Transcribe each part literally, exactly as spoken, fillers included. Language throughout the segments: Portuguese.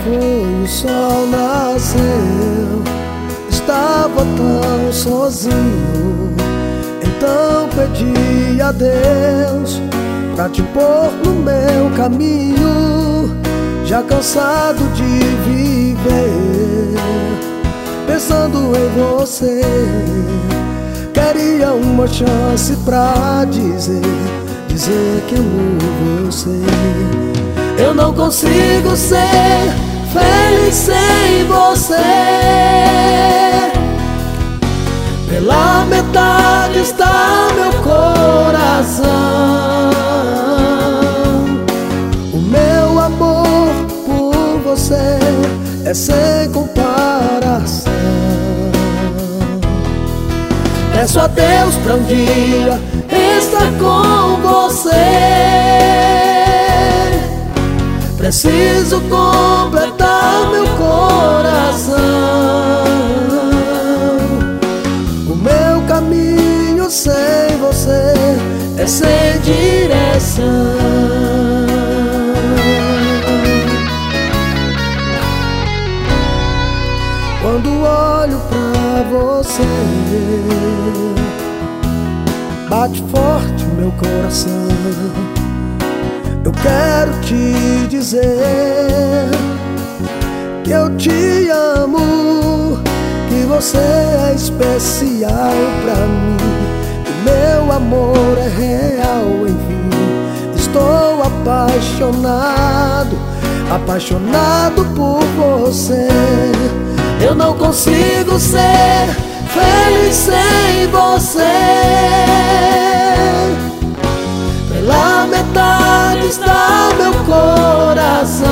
foi, o sol nasceu. Estava tão sozinho, então pedi a Deus pra te pôr no meu caminho. Já cansado de viver pensando em você, queria uma chance pra dizer, dizer que amo você. Eu não consigo ser feliz sem você. Pela metade está meu coração. O meu amor por você é sem comparação. Peço a Deus pra um dia estar com você. Preciso completar meu coração. O meu caminho sem você é sem direção. Quando olho pra você, bate forte meu coração. Eu quero te dizer que eu te amo, que você é especial pra mim, que meu amor é real, enfim. Estou apaixonado, apaixonado por você. Eu não consigo ser feliz sem você. Pela metade está meu coração.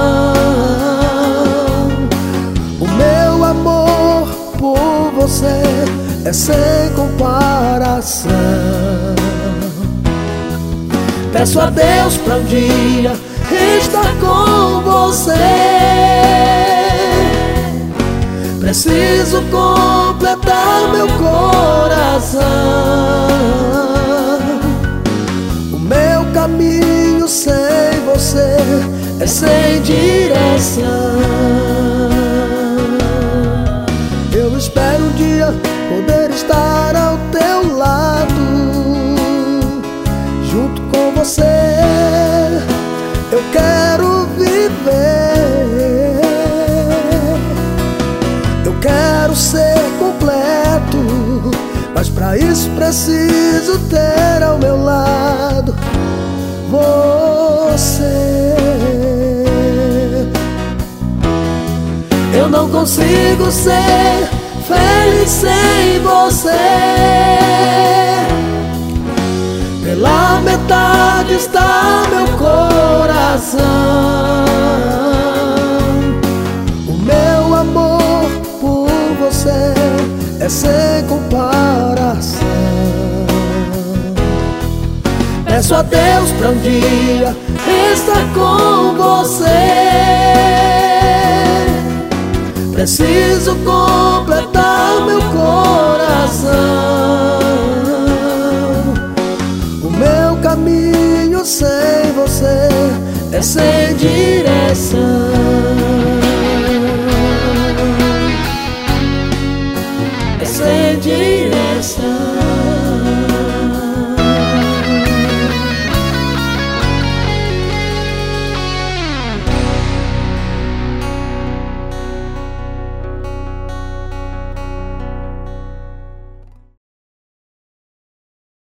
O meu amor por você é sem comparação. Peço a Deus pra um dia estar com você. Preciso completar meu coração. O meu caminho sem você é sem direção. Eu espero um dia poder estar ao teu lado, junto com você. Eu quero viver, eu quero ser completo, mas pra isso preciso ter ao meu lado você. Eu não consigo ser feliz sem você. Pela metade está meu coração. O meu amor por você é sem comparação. Peço a Deus pra um dia estar com você. Preciso completar meu coração. O meu caminho sem você é sem direção. É sem direção.